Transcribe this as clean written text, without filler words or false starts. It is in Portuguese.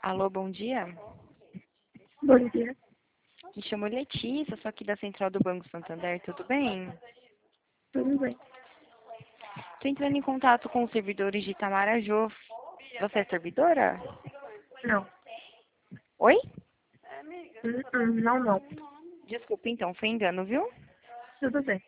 Alô, bom dia. Bom dia. Me chamo Letícia, sou aqui da Central do Banco Santander, tudo bem? Tudo bem? Estou entrando em contato com os servidores de Itamarajó. Você é servidora? Não. Oi? Não, não. Desculpa, então, foi engano, viu? Tudo bem.